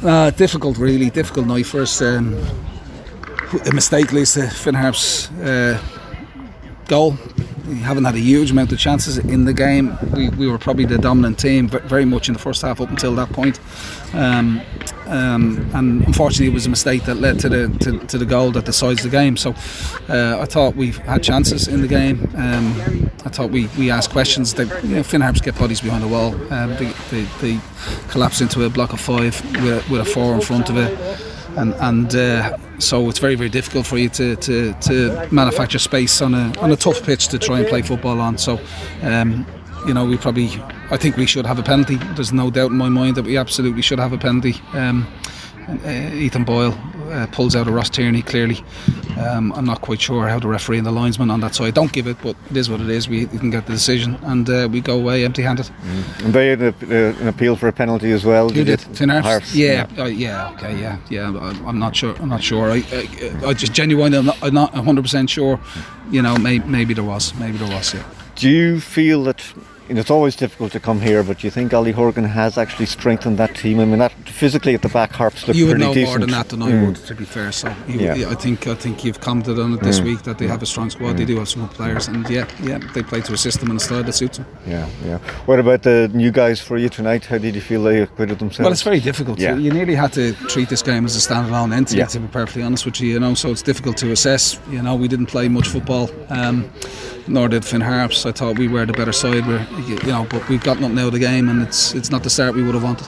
Difficult, really difficult night for us. A mistake leads to Finn Harp's goal. We haven't had a huge amount of chances in the game. We were probably the dominant team very much in the first half up until that point. And unfortunately it was a mistake that led to the goal that decides the game. So I thought we had chances in the game. I thought we asked questions. Finn Harps get bodies behind the wall. They collapse into a block of 5 with a 4 in front of it. And so it's very, very difficult for you to manufacture space on a tough pitch to try and play football on. So I think we should have a penalty. There's no doubt in my mind that we absolutely should have a penalty. Ethan Boyle pulls out of Ross Tierney clearly. I'm not quite sure how the referee and the linesman on that side don't give it, but it is what it is. We can get the decision and we go away empty-handed. And they had an appeal for a penalty as well. Who did? Finn Harps? Yeah. I'm not sure. I just genuinely I'm not 100% sure. Maybe there was. Yeah. Do you feel that? It's always difficult to come here, but do you think Ollie Horgan has actually strengthened that team? I mean, that physically at the back, Harps look pretty decent. You would know more than that than I would, to be fair. So I think you've commented on it this week that they have a strong squad. They do have some good players, and they play to a system and a style that suits them. Yeah. What about the new guys for you tonight? How did you feel they acquitted themselves? Well, it's very difficult. You nearly had to treat this game as a standalone entity, to be perfectly honest with you. So it's difficult to assess. We didn't play much football. Nor did Finn Harps. I thought we were the better side, but we've got nothing out of the game, and it's not the start we would have wanted.